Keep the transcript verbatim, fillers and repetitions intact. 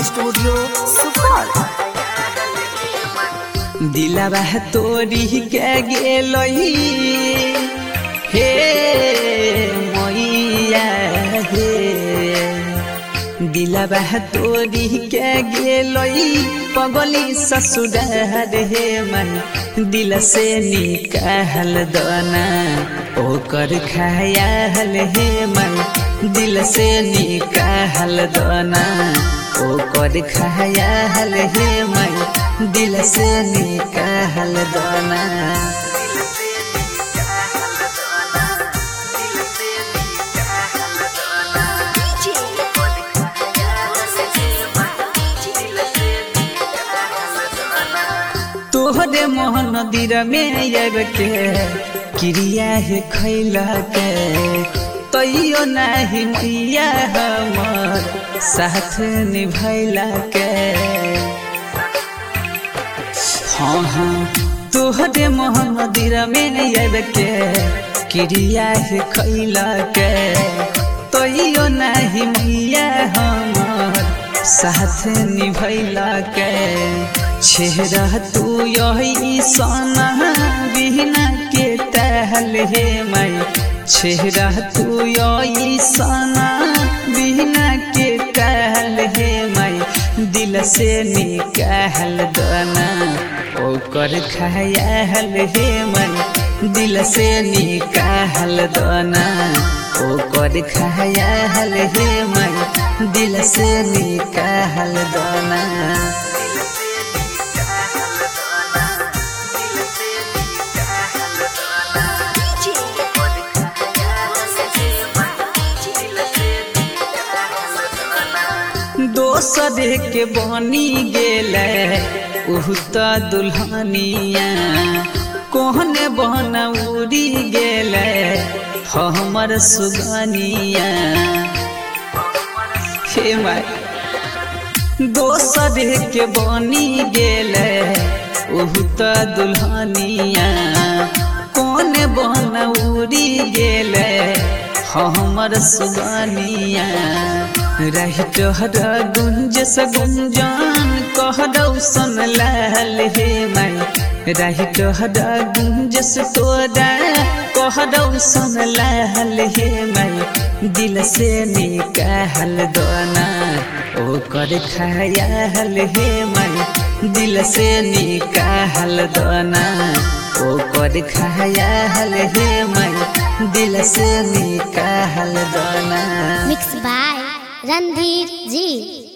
Studio Supaul. दिलवा तोरी के गेलही हे मैया हे, दिलवा तोरी के गेलही पगली ससुरार हे मन, दिल से निकाल दना ओकर ख्याल हे मन, दिल से निकाल दना ओकर ख्याल हे मन, दिल से निकाल दना। तोहरे मोहन दिर में अब के क्रिया है खैला के, तैयो नहीं मैया हमर साथ निभैला के। हाँ हाँ तोहरे मोहन दिर में अब के क्रिया है खैला के, तैयो नहीं मैया हमर साथ निभैला के। चेहरा तू यही सोना बिना के टहल हे माई, चेहरा तू यही सोना बिना के टहल हे माई, दिल से निकाल दना ओकर ख्याल हे माई, दिल से निकाल दना ओकर ख्याल हे माई, दिल से निकाल दना। दोसर के बनी गेले उहु त दुल्हनिया, कोहने बहन उड़ी गेले हमर सुगनिया हे माई। दोसर के बनी गेले उहु त दुल्हनिया, कोने बहन उड़ी गेले हमर सुगनिया। रही तोहरा गुंज से गुंजान कहरौ सन लाल हे माई, रही तोहरा गुंज से तोरा कहरौ सन लाल हे माई, दिल से निकाल दना ओकर ख्याल हे माई, दिल से निकाल दना ओकर ख्याल हे माई, दिल से निकाल दना। मिक्स बाय रणधीर जी।